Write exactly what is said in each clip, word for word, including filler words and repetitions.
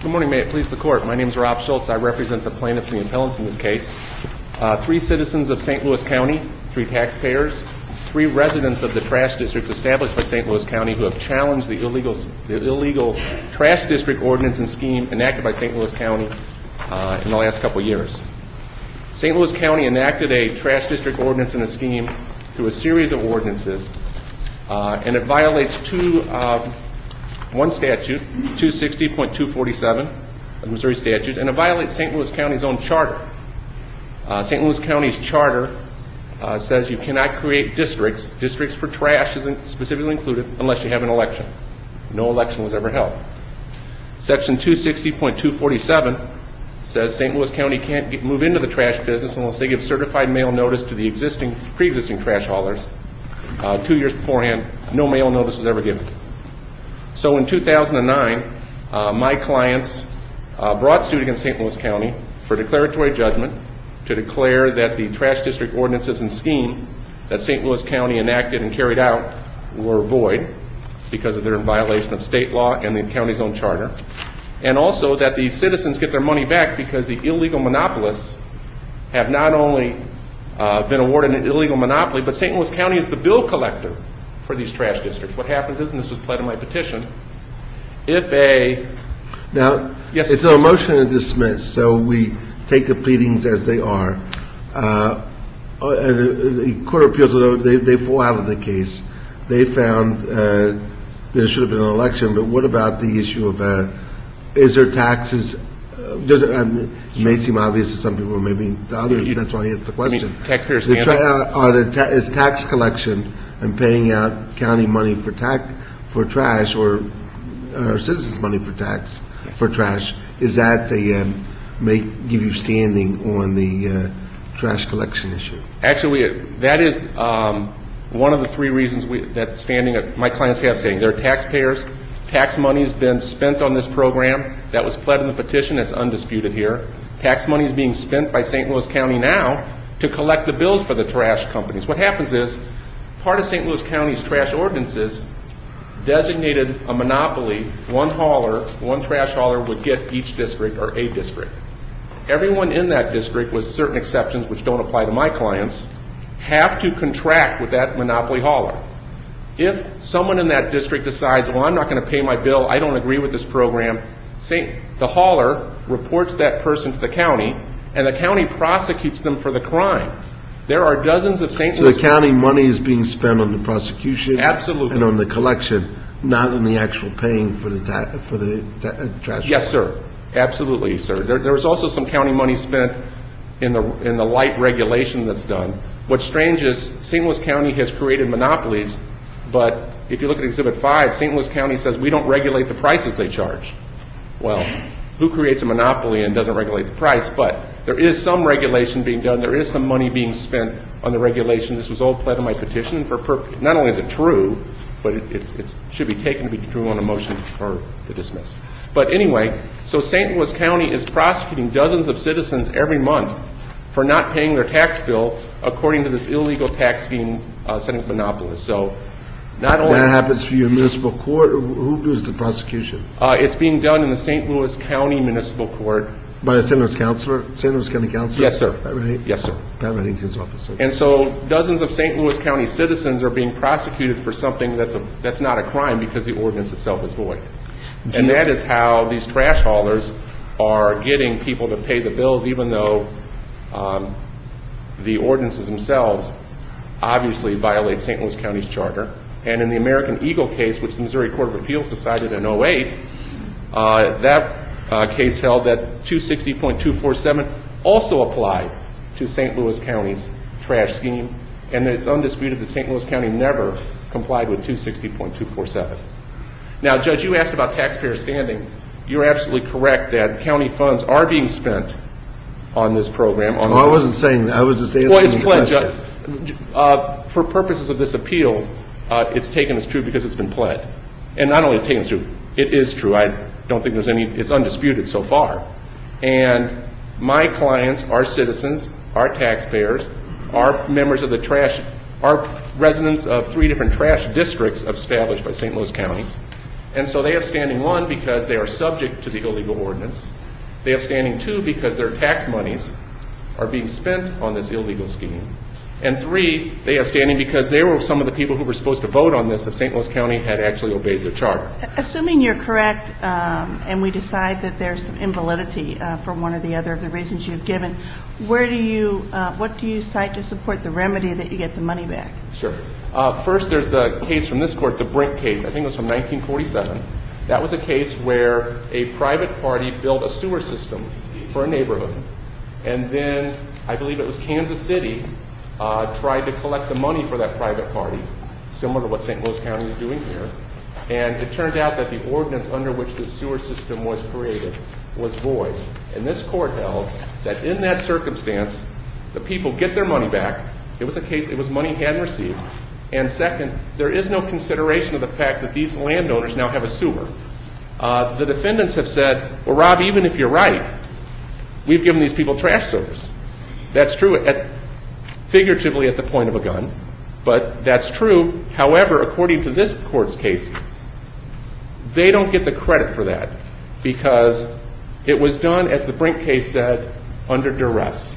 Good morning. May it please the Court. My name is Rob Schultz. I represent the plaintiffs and the appellants in this case. Uh, three citizens of Saint Louis County, three taxpayers, three residents of the trash districts established by Saint Louis County who have challenged the illegal, the illegal trash district ordinance and scheme enacted by Saint Louis County uh, in the last couple of years. Saint Louis County enacted a trash district ordinance and a scheme through a series of ordinances, uh, and it violates two uh, one statute, two sixty point two forty-seven of the Missouri statute, and it violates Saint Louis County's own charter. Uh, Saint Louis County's charter uh, says you cannot create districts. Districts for trash isn't specifically included unless you have an election. No election was ever held. Section two sixty point two forty-seven says Saint Louis County can't get, move into the trash business unless they give certified mail notice to the existing, pre-existing trash haulers. Uh, two years beforehand, no mail notice was ever given. So in two thousand nine, uh, my clients uh, brought suit against Saint Louis County for declaratory judgment to declare that the trash district ordinances and scheme that Saint Louis County enacted and carried out were void because of their in violation of state law and the county's own charter, and also that the citizens get their money back because the illegal monopolists have not only uh, been awarded an illegal monopoly, but Saint Louis County is the bill collector for these trash districts. What happens is, and this was pled in my petition, if a... Now, yes, it's yes, a motion to dismiss, so we take the pleadings as they are. Uh, the Court of Appeals, although they, they fall out of the case, they found uh, there should have been an election, but what about the issue of, uh, is there taxes? Uh, does it, um, it may seem obvious to some people, maybe to others, you, that's why I asked the question. You mean taxpayers the standing? tra- uh, are the ta- is tax collection and paying out county money for tax for trash, or, or citizens' money for tax yes. for trash, is that the um, may give you standing on the uh, trash collection issue? Actually, we, that is um, one of the three reasons we, that standing, my clients have standing. They're taxpayers. Tax money has been spent on this program. That was pled in the petition. It's undisputed here. Tax money is being spent by Saint Louis County now to collect the bills for the trash companies. What happens is, part of Saint Louis County's trash ordinances designated a monopoly. One hauler, one trash hauler would get each district or a district. Everyone in that district, with certain exceptions which don't apply to my clients, have to contract with that monopoly hauler. If someone in that district decides, well, I'm not going to pay my bill, I don't agree with this program, Saint, the hauler reports that person to the county, and the county prosecutes them for the crime. There are dozens of Saint So Louis... the county money is being spent on the prosecution, absolutely, and on the collection, not on the actual paying for the ta- for the ta- uh, trash. Yes, sir. Absolutely, sir. There, there was also some county money spent in the in the light regulation that's done. What's strange is Saint Louis County has created monopolies, but if you look at Exhibit five, Saint Louis County says we don't regulate the prices they charge. Well, who creates a monopoly and doesn't regulate the price? But there is some regulation being done. There is some money being spent on the regulation. This was all pled in my petition. And for purpose, not only is it true, but it it's, it's, should be taken to be true on a motion for to dismiss. But anyway, so Saint Louis County is prosecuting dozens of citizens every month for not paying their tax bill according to this illegal tax scheme uh, setting up monopolists. So not only that happens for your municipal court, or who does the prosecution? Uh, it's being done in the Saint Louis County Municipal Court. By the Saint Louis Councilor? Saint Louis County Councilor? Yes, sir. Pat Redding- Yes, sir. Pat Reddington's office. Okay. And so dozens of Saint Louis County citizens are being prosecuted for something that's a that's not a crime because the ordinance itself is void. And that is how these trash haulers are getting people to pay the bills, even though um, the ordinances themselves obviously violate Saint Louis County's charter. And in the American Eagle case, which the Missouri Court of Appeals decided in oh eight, uh, that uh, case held that two sixty point two forty-seven also applied to Saint Louis County's trash scheme, and it's undisputed that Saint Louis County never complied with two sixty point two forty-seven. Now, Judge, you asked about taxpayer standing. You're absolutely correct that county funds are being spent on this program. On well, this I wasn't saying that. I was just asking well, it's the pledged. question. Uh, for purposes of this appeal, uh, it's taken as true because it's been pled. And not only taken as true, it is true. I don't think there's any, it's undisputed so far. And my clients are citizens, are taxpayers, are members of the trash, are residents of three different trash districts established by Saint Louis County. And so they have standing, one, because they are subject to the illegal ordinance. They have standing, two, because their tax monies are being spent on this illegal scheme. And three, they have standing because they were some of the people who were supposed to vote on this if Saint Louis County had actually obeyed their charter. Assuming you're correct, um, and we decide that there's some invalidity uh, for one or the other of the reasons you've given, where do you, uh, what do you cite to support the remedy that you get the money back? Sure. Uh, first, there's the case from this court, the Brink case. I think it was from nineteen forty-seven. That was a case where a private party built a sewer system for a neighborhood, and then I believe it was Kansas City uh, tried to collect the money for that private party, similar to what Saint Louis County is doing here. And it turned out that the ordinance under which the sewer system was created was void. And this court held that in that circumstance, the people get their money back. It was a case, it was money hadn't received. And second, there is no consideration of the fact that these landowners now have a sewer. Uh, the defendants have said, well, Rob, even if you're right, we've given these people trash service. That's true at, figuratively at the point of a gun, but that's true. However, according to this court's cases, they don't get the credit for that because it was done, as the Brink case said, under duress.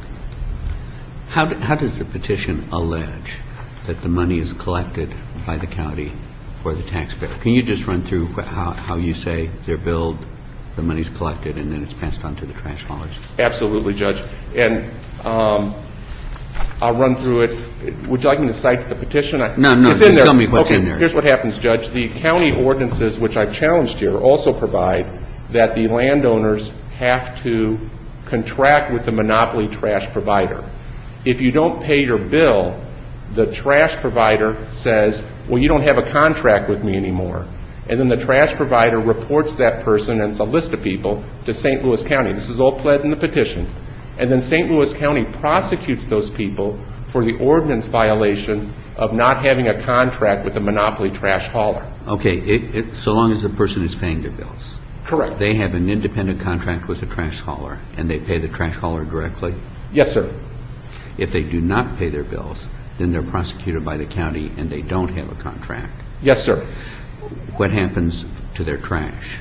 How, do, how does the petition allege that the money is collected by the county or the taxpayer? Can you just run through how, how you say they're billed, the money's collected, and then it's passed on to the trash haulers? Absolutely, Judge. And um, I'll run through it. Would you like me to cite the petition? I, no, no, it's just in there. Tell me what's okay, in there. Here's what happens, Judge. The county ordinances, which I've challenged here, also provide that the landowners have to contract with the monopoly trash provider. If you don't pay your bill, the trash provider says, well, you don't have a contract with me anymore. And then the trash provider reports that person, and it's a list of people, to Saint Louis County. This is all pled in the petition. And then Saint Louis County prosecutes those people for the ordinance violation of not having a contract with the monopoly trash hauler. Okay, it, it, so long as the person is paying their bills. Correct. They have an independent contract with the trash hauler, and they pay the trash hauler directly? Yes, sir. If they do not pay their bills, then they're prosecuted by the county and they don't have a contract. Yes, sir. What happens to their trash?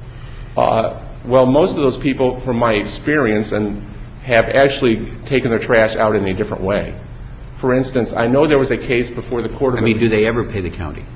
Uh, well, most of those people, from my experience, and have actually taken their trash out in a different way. For instance, I know there was a case before the Court of... I mean, do they ever pay the county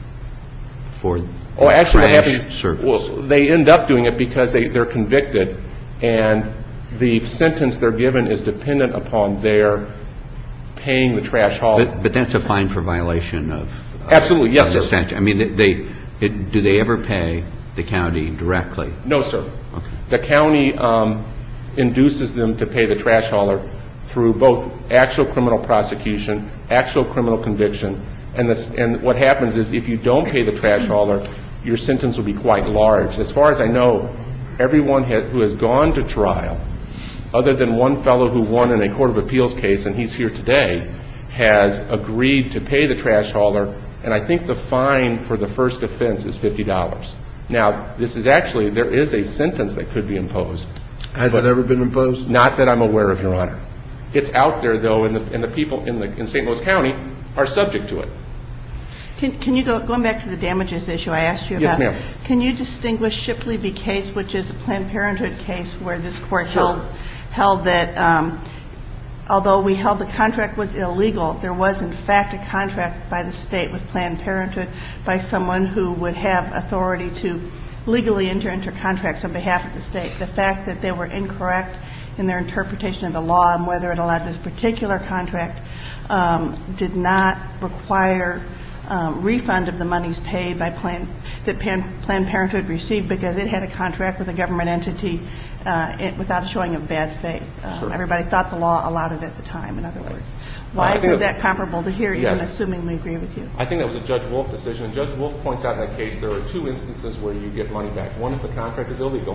for oh, actually, trash what happens, service? Well, they end up doing it because they, they're convicted, and the sentence they're given is dependent upon their paying the trash hauler. But, but that's a fine for violation of... of Absolutely, yes, of the sir. statute. I mean, they, they it, do they ever pay the county directly? No, sir. Okay. The county um, induces them to pay the trash hauler through both actual criminal prosecution, actual criminal conviction, and, this, and what happens is if you don't pay the trash hauler, your sentence will be quite large. As far as I know, everyone ha- who has gone to trial, other than one fellow who won in a Court of Appeals case, and he's here today, has agreed to pay the trash hauler, and I think the fine for the first offense is fifty dollars. Now, this is actually, there is a sentence that could be imposed. Has it ever been imposed? Not that I'm aware of, Your Honor. It's out there, though, and the, and the people in, the, in Saint Louis County are subject to it. Can, can you go, going back to the damages issue I asked you about? Yes, ma'am. Can you distinguish Shipley v. Case, which is a Planned Parenthood case where this court Sure. held, held that um, although we held the contract was illegal, there was in fact a contract by the state with Planned Parenthood by someone who would have authority to legally enter into contracts on behalf of the state. The fact that they were incorrect in their interpretation of the law and whether it allowed this particular contract um, did not require um, refund of the monies paid by Planned, that Planned Parenthood received because it had a contract with a government entity uh, it, without a showing of bad faith. Uh, Sure. Everybody thought the law allowed it at the time, in other words. Uh, Why I think isn't that- that comparable to here, Yes. even assuming we agree with you? I think that was a Judge Wolf decision, and Judge Wolf points out in that case there are two instances where you get money back. One, if the contract is illegal,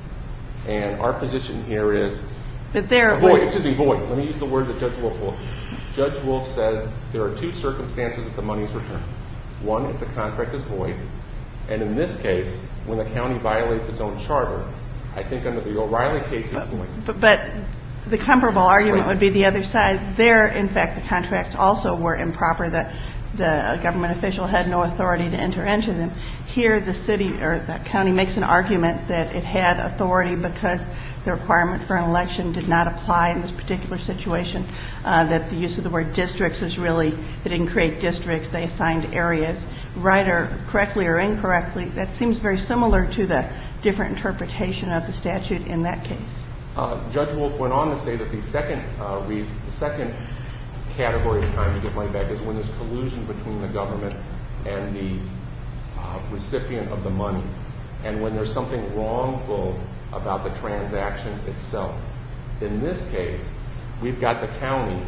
and our position here is But there it void, was, excuse me, void. Let me use the word that Judge Wolf will. Judge Wolf said there are two circumstances that the money is returned. One, if the contract is void, and in this case, when the county violates its own charter, I think under the O'Reilly case it's void. but, but the comparable argument Right. would be the other side. There, in fact, the contracts also were improper. The the government official had no authority to enter into them. Here, the city or the county makes an argument that it had authority because the requirement for an election did not apply in this particular situation, uh, that the use of the word districts was really, they didn't create districts, they assigned areas. Right or correctly or incorrectly, that seems very similar to the different interpretation of the statute in that case. Uh, Judge Wolf went on to say that the second, uh, re- the second category of time to get money back is when there's collusion between the government and the uh, recipient of the money, and when there's something wrongful about the transaction itself. In this case, we've got the county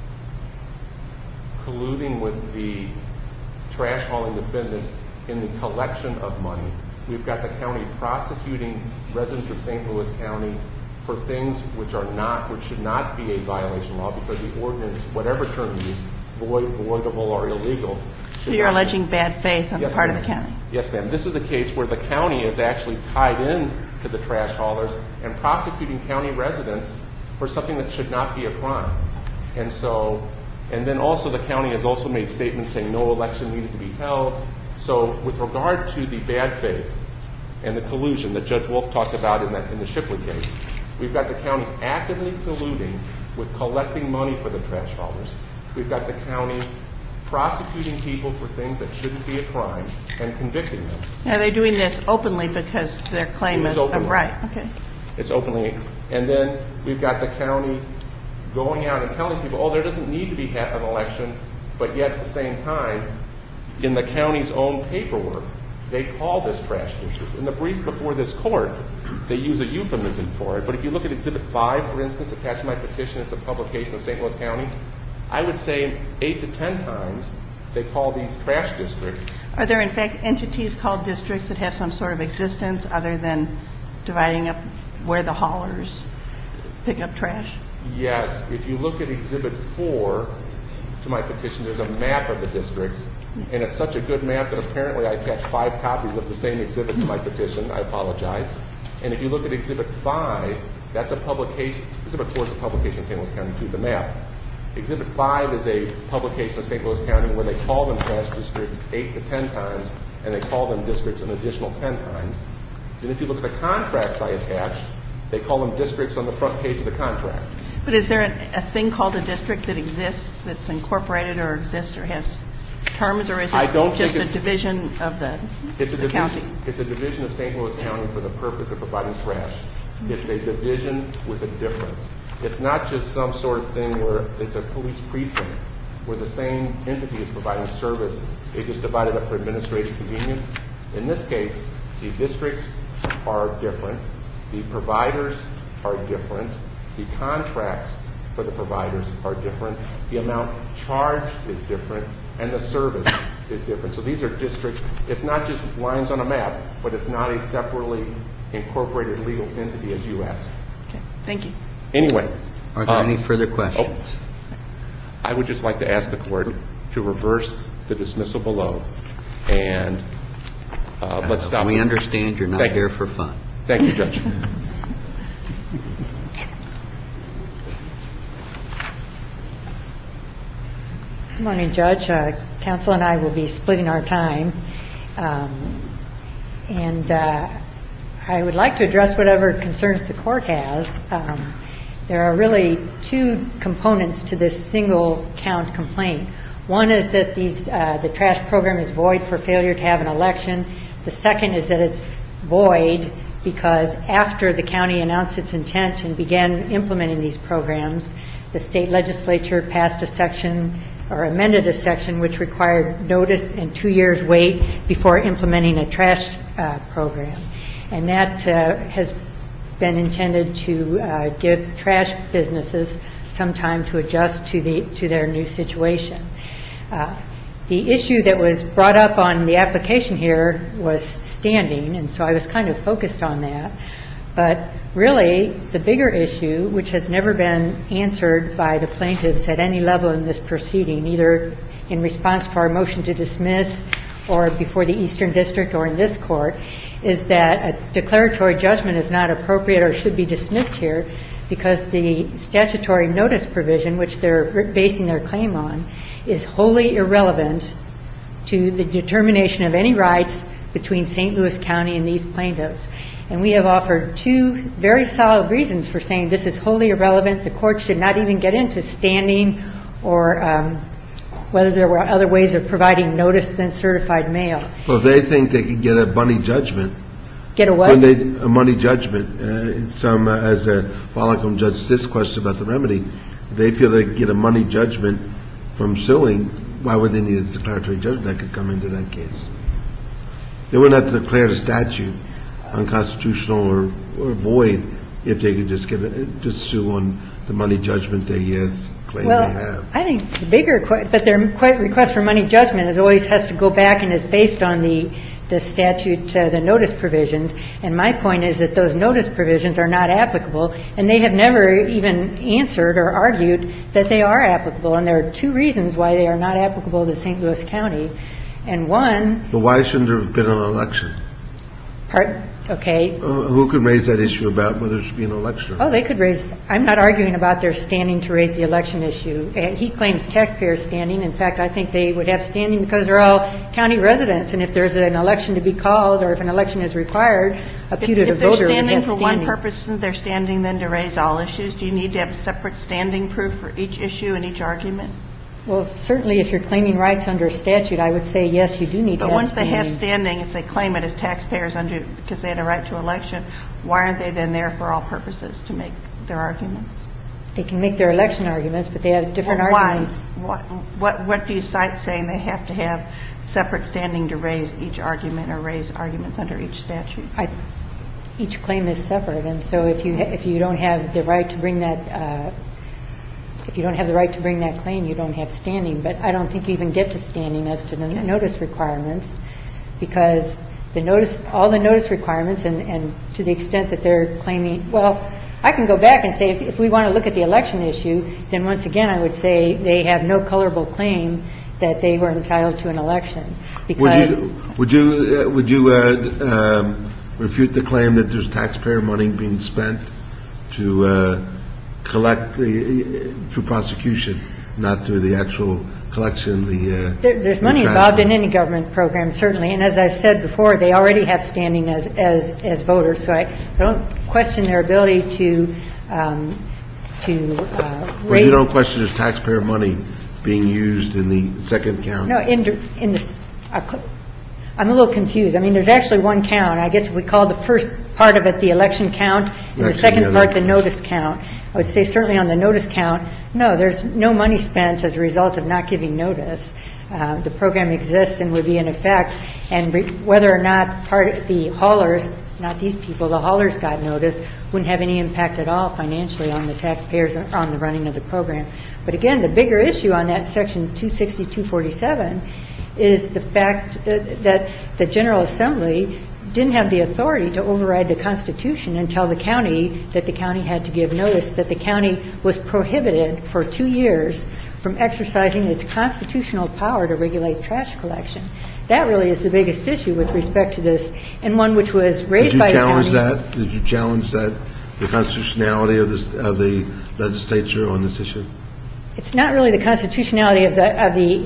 colluding with the trash hauling defendants in the collection of money. We've got the county prosecuting residents of Saint Louis County for things which are not, which should not be a violation law, because the ordinance, whatever term you use, void, voidable, or illegal. So you're alleging bad faith on yes, the part ma'am. of the county? Yes, ma'am. This is a case where the county is actually tied in to the trash haulers and prosecuting county residents for something that should not be a crime. And so, and then also the county has also made statements saying no election needed to be held. So with regard to the bad faith and the collusion that Judge Wolf talked about in, that, in the Shipley case, we've got the county actively colluding with collecting money for the trash haulers. We've got the county prosecuting people for things that shouldn't be a crime and convicting them. Now, they're doing this openly because their claim It is is openly. of right. Okay. It's openly. And then we've got the county going out and telling people, oh, there doesn't need to be an election, but yet at the same time, in the county's own paperwork, they call this trash district. In the brief before this court, they use a euphemism for it, but if you look at Exhibit five, for instance, attached to my petition, it's a publication of Saint Louis County, I would say eight to ten times they call these trash districts. Are there, in fact, entities called districts that have some sort of existence other than dividing up where the haulers pick up trash? Yes. If you look at Exhibit four to my petition, there's a map of the districts, and it's such a good map that apparently I attached five copies of the same exhibit to my petition. I apologize. And if you look at Exhibit five, that's a publication. Exhibit four is a publication of Saint Louis County, too, the map. Exhibit five is a publication of Saint Louis County where they call them trash districts eight to ten times, and they call them districts an additional ten times. Then if you look at the contracts I attached, they call them districts on the front page of the contract. But is there a, a thing called a district that exists, that's incorporated or exists or has terms, or is it I don't just think a it's, division of the, it's a the division, county? It's a division of Saint Louis County for the purpose of providing trash. Mm-hmm. It's a division with a difference. It's not just some sort of thing where it's a police precinct where the same entity is providing service. They just divide it up for administrative convenience. In this case, the districts are different. The providers are different. The contracts for the providers are different. The amount charged is different. And the service is different. So these are districts. It's not just lines on a map, but it's not a separately incorporated legal entity as you asked. Okay. Thank you. Anyway. Are there um, any further questions? Oh, I would just like to ask the court to reverse the dismissal below and uh, let's stop. Uh, we this. understand you're not Thank here you. for fun. Thank you, Judge. Good morning, Judge. Uh, counsel and I will be splitting our time. Um, and uh, I would like to address whatever concerns the court has. Um, there are really two components to this single count complaint. One is that these, uh, the trash program is void for failure to have an election. The second is that it's void because after the county announced its intent and began implementing these programs, the state legislature passed a section or amended a section which required notice and two years wait before implementing a trash uh, program. And that uh, has been intended to uh, give trash businesses some time to adjust to the to their new situation. Uh, the issue that was brought up on the application here was standing, and so I was kind of focused on that. But really, the bigger issue, which has never been answered by the plaintiffs at any level in this proceeding, either in response to our motion to dismiss or before the Eastern District or in this court, is that a declaratory judgment is not appropriate or should be dismissed here because the statutory notice provision, which they're basing their claim on, is wholly irrelevant to the determination of any rights between Saint Louis County and these plaintiffs. And we have offered two very solid reasons for saying this is wholly irrelevant. The court should not even get into standing or um, whether there were other ways of providing notice than certified mail. Well, if they think they could get a money judgment, Get a what? when they, a money judgment, uh, some, uh, as a following from Judge Sisk's question about the remedy, if they feel they could get a money judgment from suing, why would they need a declaratory judgment that could come into that case? They wouldn't have to declare the statute unconstitutional or, or void if they could just get a, just sue on the money judgment they yes, claim Well, they have. I think the bigger, que- but their que- request for money judgment is always has to go back and is based on the the statute, uh, the notice provisions. And my point is that those notice provisions are not applicable, and they have never even answered or argued that they are applicable. And there are two reasons why they are not applicable to Saint Louis County. And one, But why shouldn't there have been an election? part, okay, Uh, who could raise that issue about whether there should be an election? oh, they could raise, I'm not arguing about their standing to raise the election issue. Uh, He claims taxpayer standing. In fact, I think they would have standing because they're all county residents, and if there's an election to be called or if an election is required, a If- putative If they're voter would standing have for standing. one purpose, isn't they're standing then to raise all issues? Do you need to have separate standing proof for each issue and each argument? Well, certainly if you're claiming rights under statute, I would say, yes, you do need to But have once they standing. have standing, if they claim it as taxpayers under, because they had a right to election, why aren't they then there for all purposes to make their arguments? They can make their election arguments, but they have different Well, why? arguments. What, what, what do you cite saying they have to have separate standing to raise each argument or raise arguments under each statute? I, each claim is separate, and so if you ha- if you don't have the right to bring that uh, if you don't have the right to bring that claim, you don't have standing. But I don't think you even get to standing as to the Okay. notice requirements, because the notice, all the notice requirements, and, and to the extent that they're claiming, well, I can go back and say if, if we want to look at the election issue, then once again I would say they have no colorable claim that they were entitled to an election, Would because you, would you, uh, would you uh, um, refute the claim that there's taxpayer money being spent to uh, collect the, uh, through prosecution, not through the actual collection, the... Uh, There, there's money the trash involved in money? any government program, certainly, and as I've said before, they already have standing as as, as voters. So I, I don't question their ability to um, to uh, Well, raise. you don't question there's taxpayer money being used in the second count? No, in in this, uh, I'm a little confused. I mean, there's actually one count. I guess if we call the first part of it the election count, and the Election, second yeah, part the that's- notice count. I would say certainly on the notice count, no, there's no money spent as a result of not giving notice. Uh, the program exists and would be in effect, and re- whether or not part the haulers, not these people, the haulers got notice, wouldn't have any impact at all financially on the taxpayers or on the running of the program. But again, the bigger issue on that section two sixty, two forty-seven is the fact that, that the General Assembly didn't have the authority to override the Constitution and tell the county that the county had to give notice, that the county was prohibited for two years from exercising its constitutional power to regulate trash collection. That really is the biggest issue with respect to this, and one which was raised Did you by the challenge county. that? Did you challenge that, the constitutionality of this, of the legislature on this issue? It's not really the constitutionality of the of the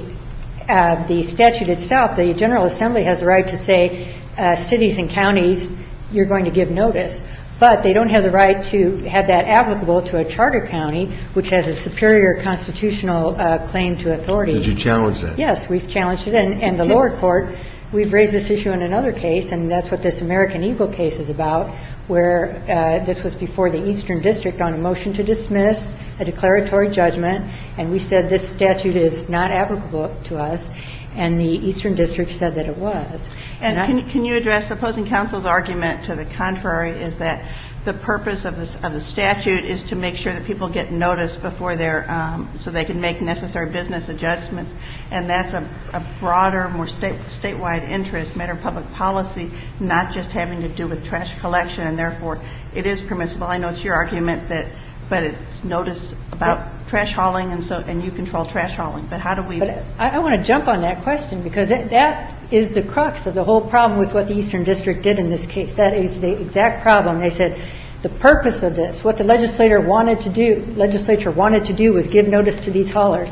uh, the statute itself. The General Assembly has the right to say uh, cities and counties, you're going to give notice, but they don't have the right to have that applicable to a charter county, which has a superior constitutional uh, claim to authority. Did you challenge that? Yes, we've challenged it, and, and the lower court, we've raised this issue in another case, and that's what this American Eagle case is about, where uh, this was before the Eastern District on a motion to dismiss a declaratory judgment, and we said this statute is not applicable to us, and the Eastern District said that it was. And I- can, can you address the opposing counsel's argument to the contrary, is that the purpose of this, of the statute is to make sure that people get notice before they're, um, so they can make necessary business adjustments, and that's a, a broader, more state, statewide interest, matter of public policy, not just having to do with trash collection, and therefore it is permissible. I know it's your argument that, but it's notice about trash hauling, and so, and you control trash hauling, but how do we? But I, I want to jump on that question, because that, that is the crux of the whole problem with what the Eastern District did in this case. That is the exact problem. They said the purpose of this, what the legislator wanted to do, legislature wanted to do was give notice to these haulers.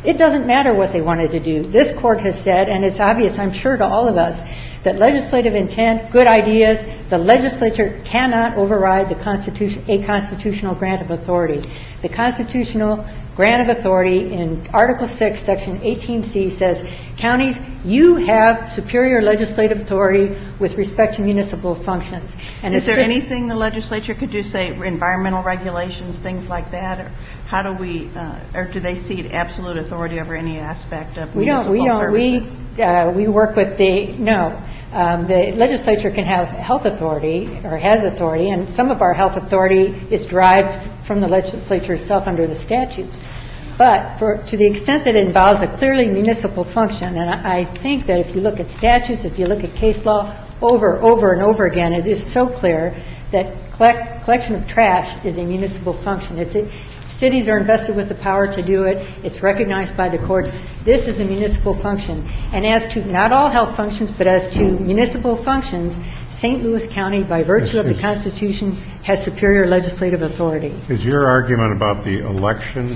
It doesn't matter what they wanted to do. This court has said, and it's obvious, I'm sure, to all of us, that legislative intent, good ideas, the legislature cannot override the Constitution, a constitutional grant of authority. The constitutional grant of authority in Article six, Section eighteen C says, counties, you have superior legislative authority with respect to municipal functions. And is there just, anything the legislature could do, say environmental regulations, things like that, or how do we, uh, or do they cede absolute authority over any aspect of we don't, municipal we don't, services? we, uh, we work with the, no. Um, the legislature can have health authority or has authority, and some of our health authority is derived from the legislature itself under the statutes. But for, to the extent that it involves a clearly municipal function, and I, I think that if you look at statutes, if you look at case law, over, over and over again, it is so clear that collect, collection of trash is a municipal function. It's a, cities are invested with the power to do it. It's recognized by the courts. This is a municipal function. And as to not all health functions, but as to municipal functions, Saint Louis County, by virtue of the Constitution, has superior legislative authority. Is your argument about the election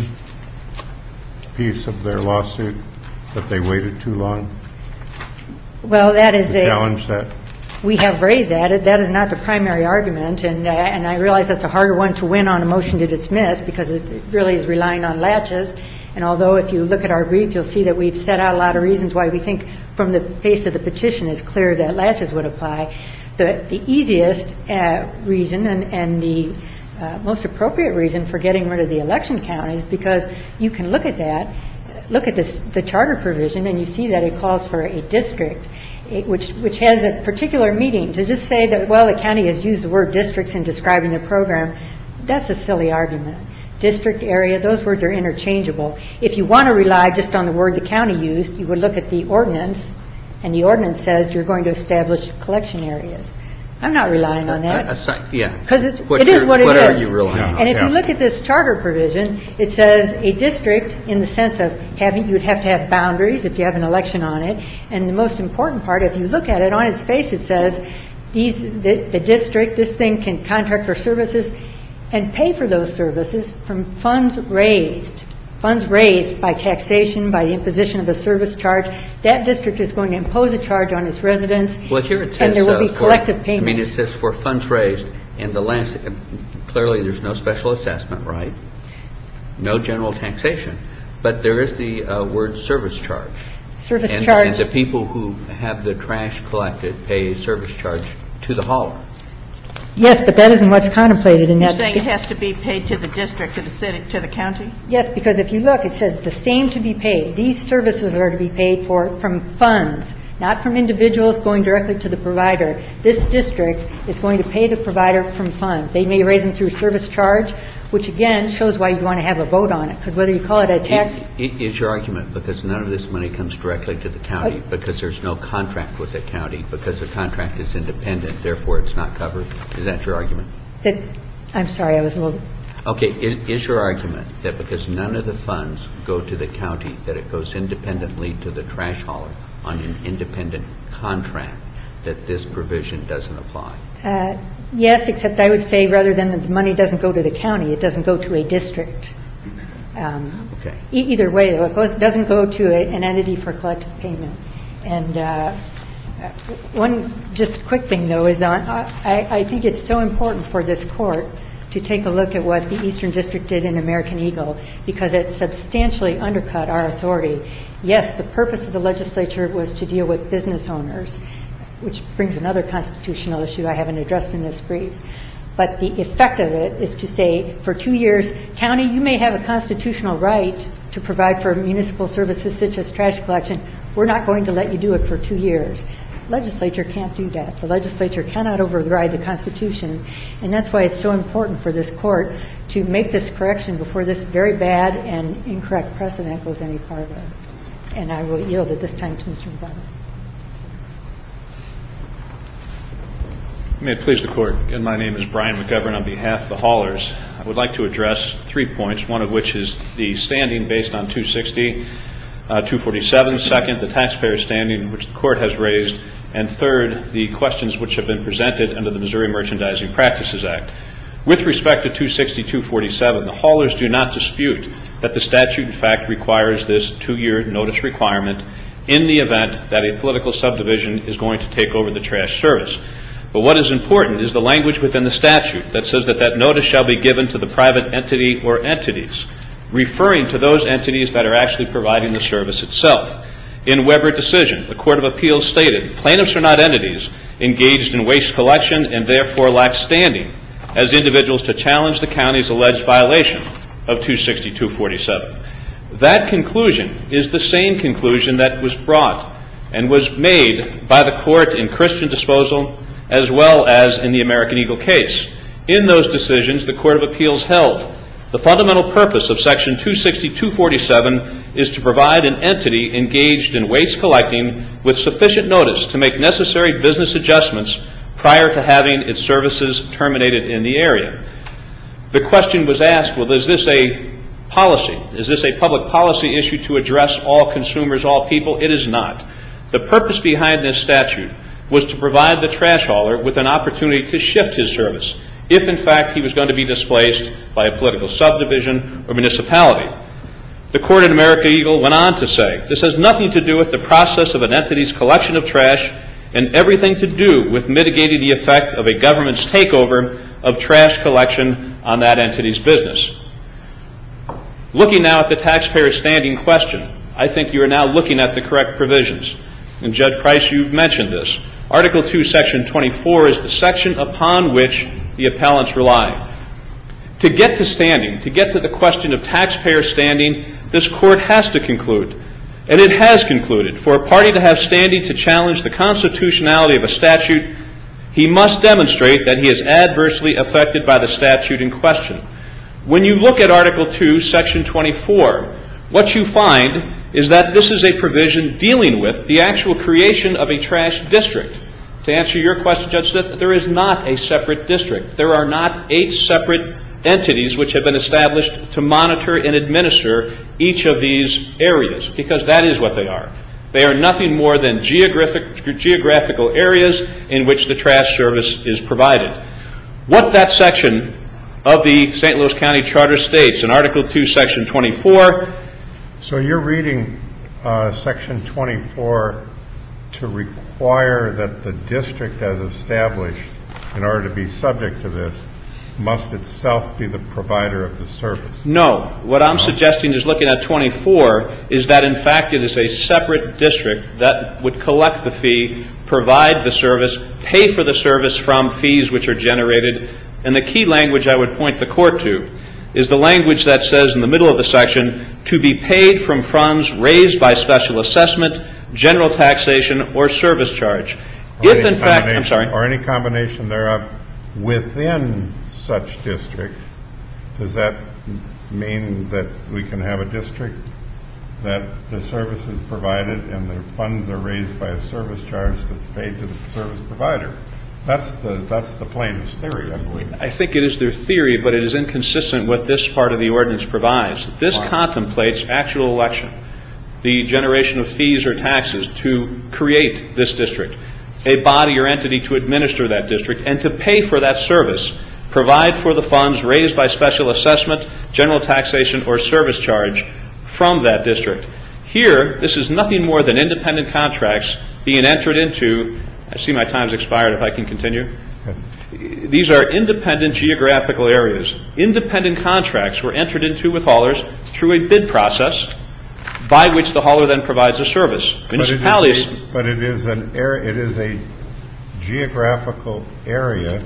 piece of their lawsuit that they waited too long Well, that is to a challenge that? We have raised that. That is not the primary argument, and uh, and I realize that's a harder one to win on a motion to dismiss because it really is relying on latches. And although if you look at our brief, you'll see that we've set out a lot of reasons why we think from the face of the petition it's clear that latches would apply. The the easiest uh, reason and, and the uh, most appropriate reason for getting rid of the election count is because you can look at that, look at this, the charter provision, and you see that it calls for a district, which which has a particular meaning. To just say that, well, the county has used the word districts in describing the program, that's a silly argument. District, area, those words are interchangeable. If you want to rely just on the word the county used, you would look at the ordinance, and the ordinance says you're going to establish collection areas. I'm not relying on that. Uh, uh, yeah. Because it What is you're- what it is. what are you relying on? And if Yeah. you look at this charter provision, it says a district in the sense of having, you would have to have boundaries if you have an election on it. And the most important part, if you look at it on its face, it says these, the, the district, this thing can contract for services and pay for those services from funds raised. Funds raised by taxation, by the imposition of a service charge. That district is going to impose a charge on its residents. Well, here it says, and there will be uh, for- collective I payments. mean, it says for funds raised, and the last, clearly there's no special assessment, right? No general taxation. But there is the uh, word service charge. Service and, charge. And the people who have the trash collected pay a service charge to the hauler. Yes, but that isn't what's contemplated in You're that. saying it has to be paid to the district, to the city, to the county? Yes, because if you look, it says the same to be paid. These services are to be paid for from funds, not from individuals going directly to the provider. This district is going to pay the provider from funds. They may raise them through service charge, which again shows why you'd want to have a vote on it, because whether you call it a tax. It, it is your argument because none of this money comes directly to the county, Uh, because there's no contract with the county, because the contract is independent, therefore it's not covered. Is that your argument? That, I'm sorry, I was a little. Okay, is, is your argument that because none of the funds go to the county, that it goes independently to the trash hauler on an independent contract, that this provision doesn't apply? Uh, yes, except I would say rather than the money doesn't go to the county, it doesn't go to a district. Um, Okay. e- either way, though, it goes, doesn't go to a, an entity for collective payment. And uh, one just quick thing, though, is on, I, I think it's so important for this court to take a look at what the Eastern District did in American Eagle, because it substantially undercut our authority. Yes, the purpose of the legislature was to deal with business owners, which brings another constitutional issue I haven't addressed in this brief. But the effect of it is to say, for two years, county, you may have a constitutional right to provide for municipal services such as trash collection. We're not going to let you do it for two years. Legislature can't do that. The legislature cannot override the Constitution, and that's why it's so important for this court to make this correction before this very bad and incorrect precedent goes any farther. And I will yield at this time to Mister McDonough. May it please the Court. Again, my name is Brian McGovern on behalf of the haulers. I would like to address three points, one of which is the standing based on two sixty, uh, two forty-seven, second, the taxpayer standing, which the Court has raised, and third, the questions which have been presented under the Missouri Merchandising Practices Act. With respect to two sixty, two forty-seven, the haulers do not dispute that the statute, in fact, requires this two-year notice requirement in the event that a political subdivision is going to take over the trash service. But what is important is the language within the statute that says that that notice shall be given to the private entity or entities, referring to those entities that are actually providing the service itself. In Weber decision, the Court of Appeals stated, plaintiffs are not entities engaged in waste collection and therefore lack standing as individuals to challenge the county's alleged violation of two sixty, two forty-seven. That conclusion is the same conclusion that was brought and was made by the court in Christian Disposal as well as in the American Eagle case. In those decisions, the Court of Appeals held the fundamental purpose of Section two sixty, two forty-seven is to provide an entity engaged in waste collecting with sufficient notice to make necessary business adjustments prior to having its services terminated in the area. The question was asked, well, is this a policy? Is this a public policy issue to address all consumers, all people? It is not. The purpose behind this statute was to provide the trash hauler with an opportunity to shift his service if, in fact, he was going to be displaced by a political subdivision or municipality. The court in American Eagle went on to say, this has nothing to do with the process of an entity's collection of trash and everything to do with mitigating the effect of a government's takeover of trash collection on that entity's business. Looking now at the taxpayer standing question, I think you are now looking at the correct provisions. And Judge Price, you've mentioned this. Article two, Section twenty-four is the section upon which the appellants rely. To get to standing, to get to the question of taxpayer standing, this court has to conclude, and it has concluded, for a party to have standing to challenge the constitutionality of a statute, he must demonstrate that he is adversely affected by the statute in question. When you look at Article two, Section twenty-four, what you find is that this is a provision dealing with the actual creation of a trash district. To answer your question, Judge Smith, there is not a separate district. There are not eight separate entities which have been established to monitor and administer each of these areas, because that is what they are. They are nothing more than geographic, geographical areas in which the trash service is provided. What that section of the Saint Louis County Charter states in Article two, Section twenty-four. So you're reading uh, Section twenty-four to require that the district as established in order to be subject to this must itself be the provider of the service. No. What I'm no? suggesting is looking at twenty-four is that in fact it is a separate district that would collect the fee, provide the service, pay for the service from fees which are generated. And the key language I would point the court to is the language that says in the middle of the section, to be paid from funds raised by special assessment, general taxation, or service charge. Or If in fact, I'm sorry. Or any combination thereof within such district, does that mean that we can have a district that the service is provided and the funds are raised by a service charge that's paid to the service provider? That's the that's the plaintiff's theory, I believe. I think it is their theory, but it is inconsistent with this part of the ordinance provides. This wow. contemplates actual election, the generation of fees or taxes to create this district, a body or entity to administer that district, and to pay for that service, provide for the funds raised by special assessment, general taxation, or service charge from that district. Here, this is nothing more than independent contracts being entered into. I see my time's expired, if I can continue. Okay. These are independent geographical areas. Independent contracts were entered into with haulers through a bid process by which the hauler then provides a service. Municipalities. But it is a, but it is an area, it is a geographical area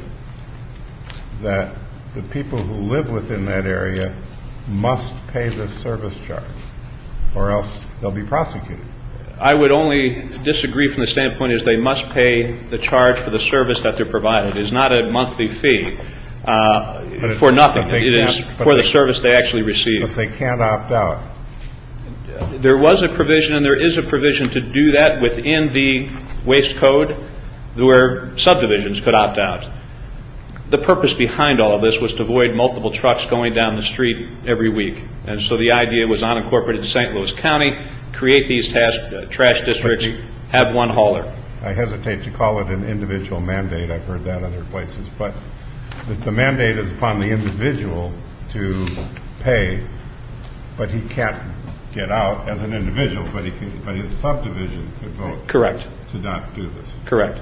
that the people who live within that area must pay this service charge, or else they'll be prosecuted. I would only disagree from the standpoint is they must pay the charge for the service that they're provided. It is not a monthly fee uh, it, for nothing. It is for the service they actually receive. But they can't opt out. There was a provision, and there is a provision to do that within the waste code where subdivisions could opt out. The purpose behind all of this was to avoid multiple trucks going down the street every week. And so the idea was unincorporated Saint Louis County, create these task, uh, trash districts, have one hauler. I hesitate to call it an individual mandate. I've heard that other places. But the, the mandate is upon the individual to pay but he can't get out as an individual, but he can, but his subdivision could vote. Correct. To not do this. Correct.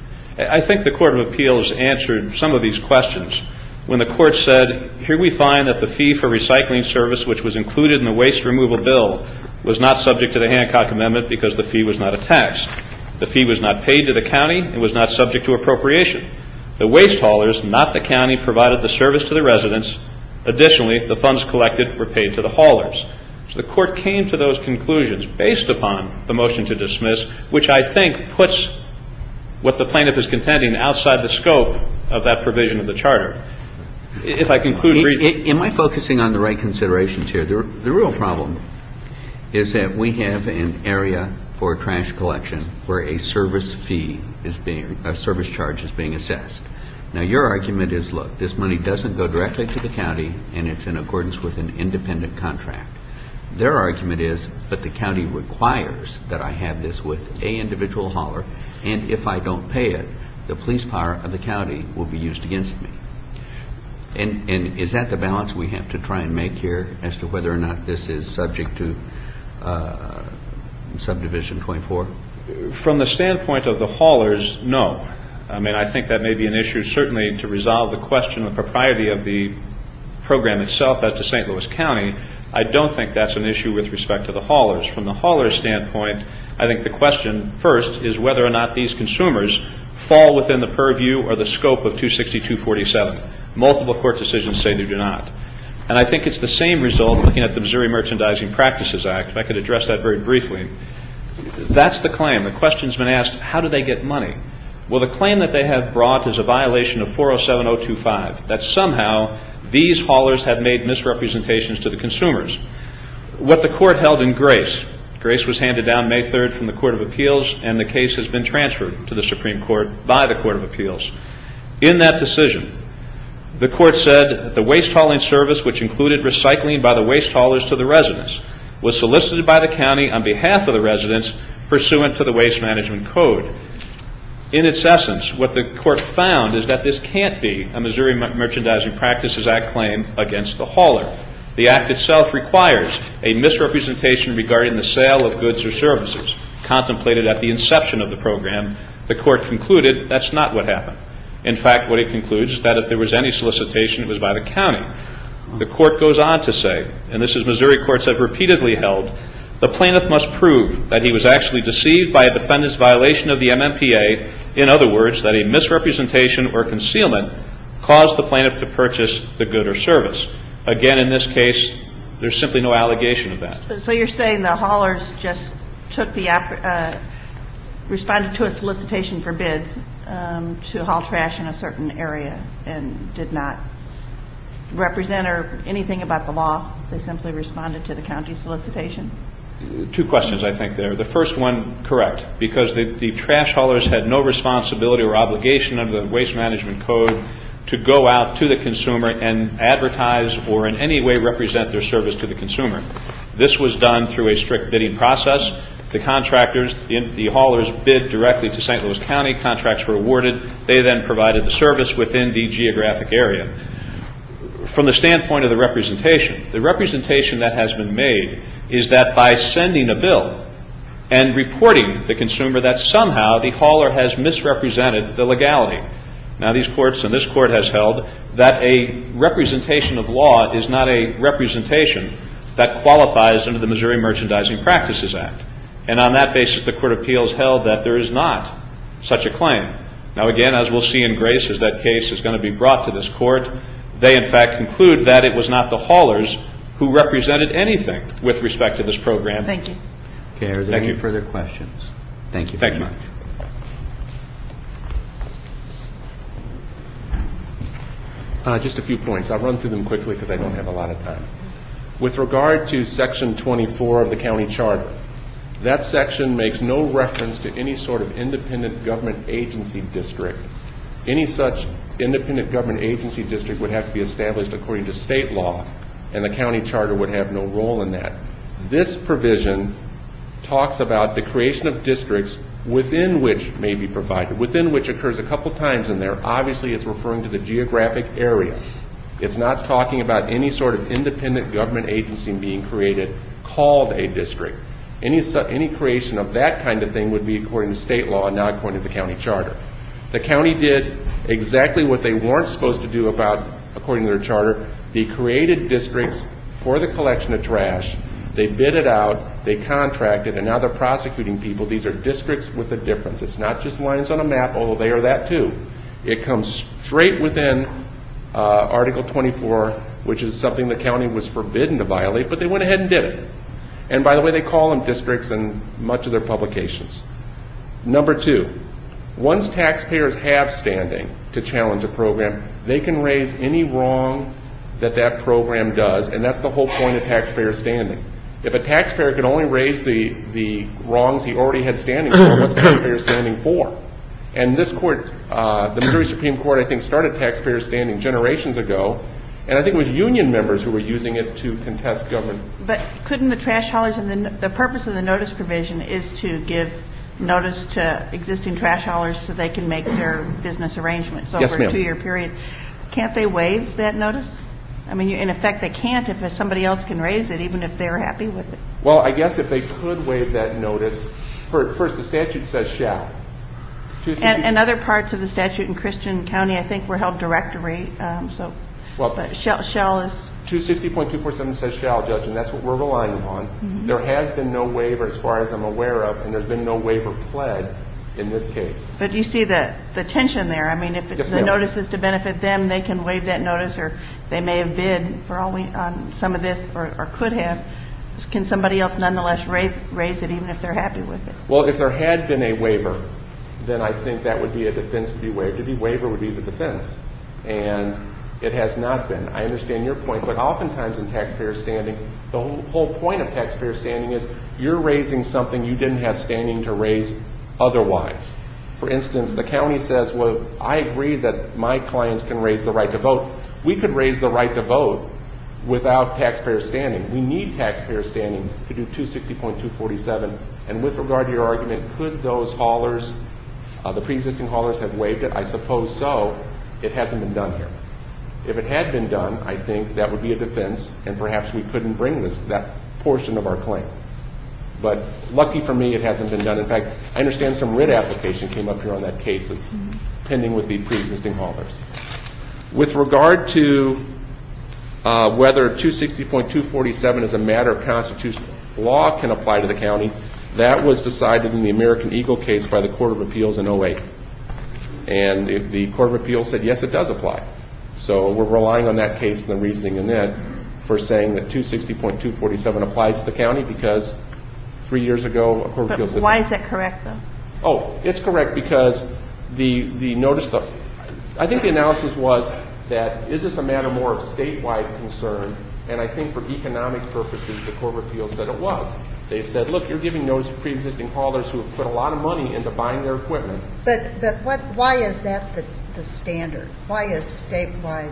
I think the Court of Appeals answered some of these questions when the Court said, here we find that the fee for recycling service, which was included in the waste removal bill, was not subject to the Hancock Amendment because the fee was not a tax. The fee was not paid to the county and was not subject to appropriation. The waste haulers, not the county, provided the service to the residents. Additionally, the funds collected were paid to the haulers. So the Court came to those conclusions based upon the motion to dismiss, which I think puts what the plaintiff is contending outside the scope of that provision of the charter. If I conclude briefly. Am I focusing on the right considerations here? The, the real problem is that we have an area for trash collection where a service fee is being, a service charge is being assessed. Now, your argument is, look, this money doesn't go directly to the county and it's in accordance with an independent contract. Their argument is, but the county requires that I have this with a individual hauler, and if I don't pay it, the police power of the county will be used against me. And, and is that the balance we have to try and make here as to whether or not this is subject to uh, subdivision twenty-four? From the standpoint of the haulers, no. I mean, I think that may be an issue certainly to resolve the question of the propriety of the program itself as to Saint Louis County. I don't think that's an issue with respect to the haulers. From the hauler's standpoint, I think the question first is whether or not these consumers fall within the purview or the scope of two sixty-two forty-seven. Multiple court decisions say they do not. And I think it's the same result looking at the Missouri Merchandising Practices Act. If I could address that very briefly. That's the claim. The question's been asked, how do they get money? Well, the claim that they have brought is a violation of four oh seven oh twenty-five, that somehow these haulers have made misrepresentations to the consumers. What the court held in Grace, Grace was handed down May third from the Court of Appeals, and the case has been transferred to the Supreme Court by the Court of Appeals. In that decision, the court said that the waste hauling service, which included recycling by the waste haulers to the residents, was solicited by the county on behalf of the residents pursuant to the Waste Management Code. In its essence, what the court found is that this can't be a Missouri Merchandising Practices Act claim against the hauler. The Act itself requires a misrepresentation regarding the sale of goods or services contemplated at the inception of the program. The court concluded that's not what happened. In fact, what it concludes is that if there was any solicitation, it was by the county. The court goes on to say, and this is Missouri courts have repeatedly held, the plaintiff must prove that he was actually deceived by a defendant's violation of the M M P A. In other words, that a misrepresentation or concealment caused the plaintiff to purchase the good or service. Again, in this case, there's simply no allegation of that. So you're saying the haulers just took the uh, responded to a solicitation for bids um, to haul trash in a certain area and did not represent or anything about the law? They simply responded to the county solicitation? Two questions, I think, there. The first one, correct, because the, the trash haulers had no responsibility or obligation under the Waste Management Code to go out to the consumer and advertise or in any way represent their service to the consumer. This was done through a strict bidding process. The contractors, the, the haulers bid directly to Saint Louis County. Contracts were awarded. They then provided the service within the geographic area. From the standpoint of the representation, the representation that has been made is that by sending a bill and reporting the consumer that somehow the hauler has misrepresented the legality. Now, these courts and this court has held that a representation of law is not a representation that qualifies under the Missouri Merchandising Practices Act. And on that basis, the Court of Appeals held that there is not such a claim. Now, again, as we'll see in Grace, as that case is going to be brought to this court, they, in fact, conclude that it was not the haulers who represented anything with respect to this program. Thank you. Okay, are there Thank any you. further questions? Thank you Thank very you. much. Uh, just a few points. I'll run through them quickly because I don't have a lot of time. With regard to Section twenty-four of the county charter, that section makes no reference to any sort of independent government agency district. Any such independent government agency district would have to be established according to state law, and the county charter would have no role in that. This provision talks about the creation of districts within which may be provided, within which occurs a couple times in there. Obviously, it's referring to the geographic area. It's not talking about any sort of independent government agency being created called a district. Any, any creation of that kind of thing would be according to state law and not according to the county charter. The county did exactly what they weren't supposed to do about, according to their charter. They created districts for the collection of trash. They bid it out, they contracted, and now they're prosecuting people. These are districts with a difference. It's not just lines on a map, although they are that too. It comes straight within uh, Article twenty-four, which is something the county was forbidden to violate, but they went ahead and did it. And by the way, they call them districts in much of their publications. Number two, once taxpayers have standing to challenge a program, they can raise any wrong that that program does, and that's the whole point of taxpayer standing. If a taxpayer could only raise the, the wrongs he already had standing for, what's taxpayer standing for? And this court, uh, the Missouri Supreme Court, I think, started taxpayer standing generations ago, and I think it was union members who were using it to contest government. But couldn't the trash haulers, and the, the purpose of the notice provision is to give notice to existing trash haulers so they can make their business arrangements over Yes, ma'am. a two-year period. Can't they waive that notice? I mean, in effect, they can't if somebody else can raise it, even if they're happy with it. Well, I guess if they could waive that notice, first, the statute says shall. And, and other parts of the statute in Christian County, I think, were held directory. Um, so, well, but shall, shall is two sixty point two four seven says shall, Judge, and that's what we're relying upon. Mm-hmm. There has been no waiver, as far as I'm aware of, and there's been no waiver pled in this case. But you see the the tension there. I mean, if it's yes, the ma'am. notice is to benefit them, they can waive that notice, or they may have bid for all we on some of this, or, or could have. Can somebody else nonetheless raise, raise it, even if they're happy with it? Well, if there had been a waiver, then I think that would be a defense to be waived. To be waiver would be the defense, and it has not been. I understand your point, but oftentimes in taxpayer standing, the whole, whole point of taxpayer standing is you're raising something you didn't have standing to raise otherwise. For instance, the county says, well, I agree that my clients can raise the right to vote. We could raise the right to vote without taxpayer standing. We need taxpayer standing to do two sixty point two forty-seven. And with regard to your argument, could those haulers, uh, the pre-existing haulers, have waived it? I suppose so. It hasn't been done here. If it had been done, I think that would be a defense, and perhaps we couldn't bring this that portion of our claim. But lucky for me, it hasn't been done. In fact, I understand some writ application came up here on that case that's mm-hmm. pending with the pre-existing haulers. With regard to uh, whether two sixty point two forty-seven as a matter of constitutional law can apply to the county, that was decided in the American Eagle case by the Court of Appeals in oh eight. And if the Court of Appeals said, yes, it does apply. So we're relying on that case and the reasoning in it for saying that two sixty point two forty-seven applies to the county because three years ago a Court of Appeals said. Why is that correct, though? Oh, it's correct because the the notice, the, I think the analysis was that is this a matter more of statewide concern, and I think for economic purposes the Court of Appeals said it was. They said, look, you're giving notice to pre-existing haulers who have put a lot of money into buying their equipment. But but what? Why is that the, the standard? Why is statewide?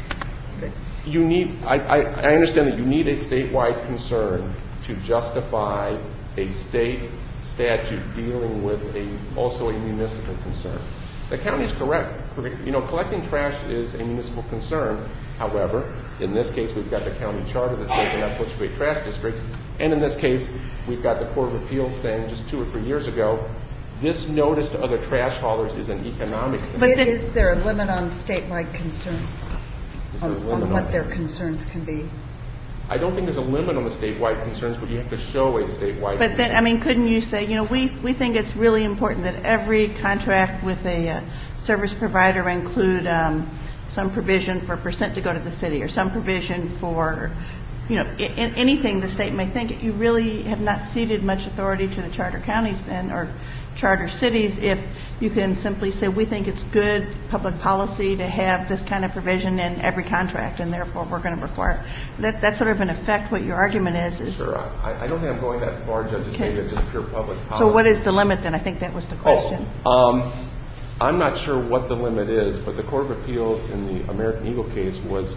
You need. I, I, I understand that you need a statewide concern to justify a state statute dealing with a also a municipal concern. The county is correct. You know, collecting trash is a municipal concern. However, in this case, we've got the county charter that says we're not supposed to create trash districts. And in this case, we've got the Court of Appeals saying just two or three years ago, this notice to other trash haulers is an economic thing. But is there a limit on statewide concern, on, on what on their concerns can be? I don't think there's a limit on the statewide concerns, but you have to show a statewide But concern. then, I mean, couldn't you say, you know, we, we think it's really important that every contract with a uh, service provider include um, some provision for percent to go to the city or some provision for, you know, I- I- anything the state may think. You really have not ceded much authority to the charter counties then, or charter cities, if you can simply say we think it's good public policy to have this kind of provision in every contract, and therefore we're going to require that. That's sort of in effect what your argument is. is Sure. I, I don't think I'm going that far, Judge, to okay. say that just pure public policy. So what is the limit then? I think that was the question. Oh, um, I'm not sure what the limit is, but the Court of Appeals in the American Eagle case was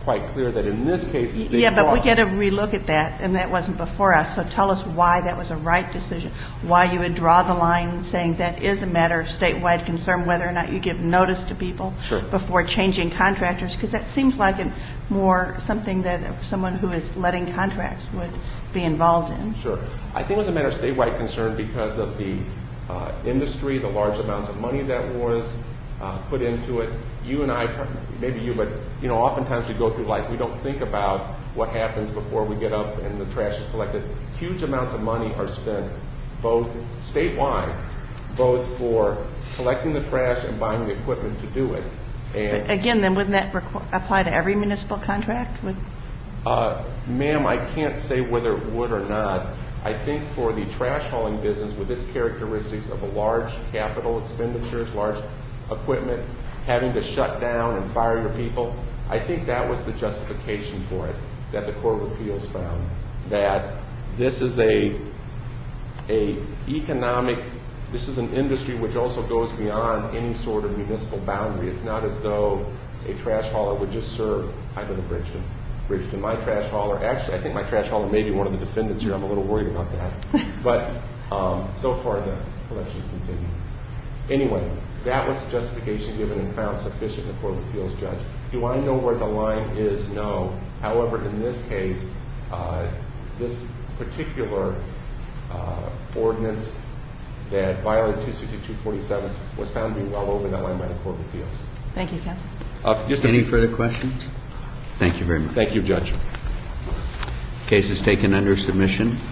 quite clear that in this case, they Yeah, but we crossed- get to relook at that, and that wasn't before us. So tell us why that was a right decision, why you would draw the line saying that is a matter of statewide concern, whether or not you give notice to people Sure. before changing contractors, because that seems like a more something that someone who is letting contracts would be involved in. Sure. I think it was a matter of statewide concern because of the uh, industry, the large amounts of money that was uh, put into it. You and I, maybe you, but you know, oftentimes we go through life, we don't think about what happens before we get up and the trash is collected. Huge amounts of money are spent, both statewide, both for collecting the trash and buying the equipment to do it. And But again, then wouldn't that requ- apply to every municipal contract? With Uh, ma'am, I can't say whether it would or not. I think for the trash hauling business, with its characteristics of a large capital expenditures, large equipment, having to shut down and fire your people, I think that was the justification for it, that the Court of Appeals found, that this is a, a economic, this is an industry which also goes beyond any sort of municipal boundary. It's not as though a trash hauler would just serve, I live in Bridgeton. Bridgeton, my trash hauler, actually, I think my trash hauler may be one of the defendants here. I'm a little worried about that. But um, so far, the collections continue. Anyway, that was the justification given and found sufficient in the Court of Appeals judge. Do I know where the line is? No. However, in this case, uh, this particular uh, ordinance that violated two sixty-two forty-seven was found to be well over that line by the Court of Appeals. Thank you, Counsel. Uh, just a Any few- further questions? Thank you very much. Thank you, Judge. Case is taken under submission.